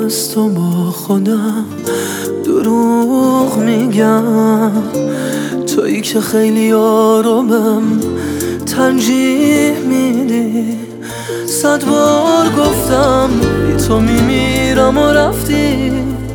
از تو با خودم دروغ میگم، تویی که خیلی آرومم ترجیح میدی. 100 بار گفتم بی تو میمیرم و رفتی،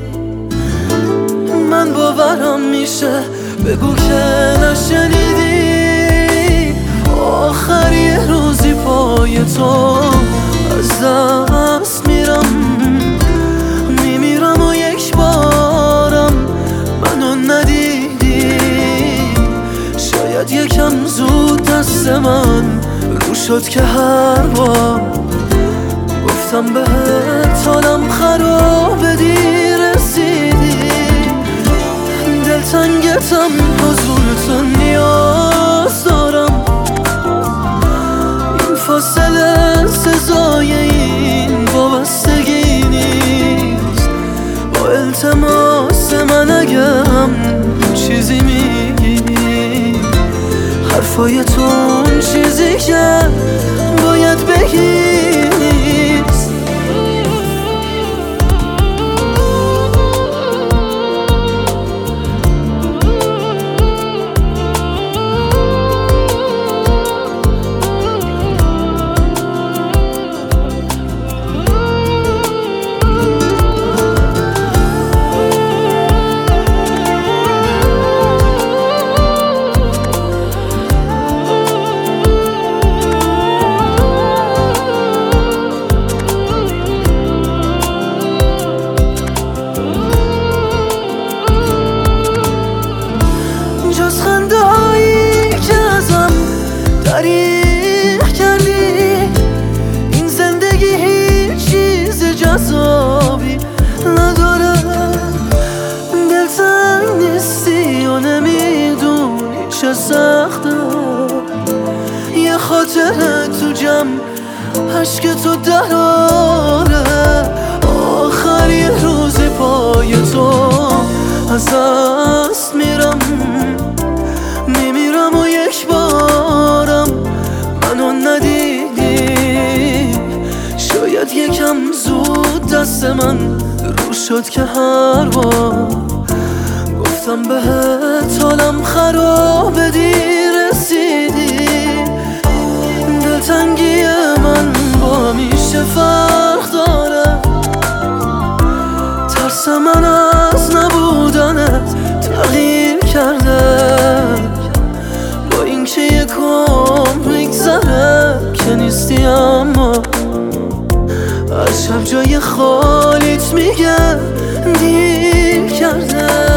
من باورم میشه بگو که نشنیدی. آخر یه روزی پای تو از دست میرم، میمیرم و یک بارم منو ندیدی. شاید یکم زود دست من رو شد که هر بار گفتم بهت حالم خرابه دیر رسیدی. دلتنگتم حضور تو نیاز دارم، این فاصله سزای این وابستگی نیست. با التماس من اگه هم چیزی میگی، حرفای تو اون چیزی که باید بگی نیست. جز خنده هایی که ازم دریغ کردی، این زندگی هیچ چیز جذابی نداره. دلتنگ نیستی و نمیدونی چه سخته، یه خاطره تو جمع عشق تو دراره. آخر یه روزی پای تو از دست میرم، میمیرم و یک بارم منو ندیدی. شاید یکم زود دست من رو شد که هر بار گفتم بهت حالم خرابه دیر رسیدی. دلتنگی من با میشه فرق داره، ترس من از نبودنت تغییر کرده. با اینکه یکم میگذره که نیستی، اما از شب جای خالیت میگه دیر کرده.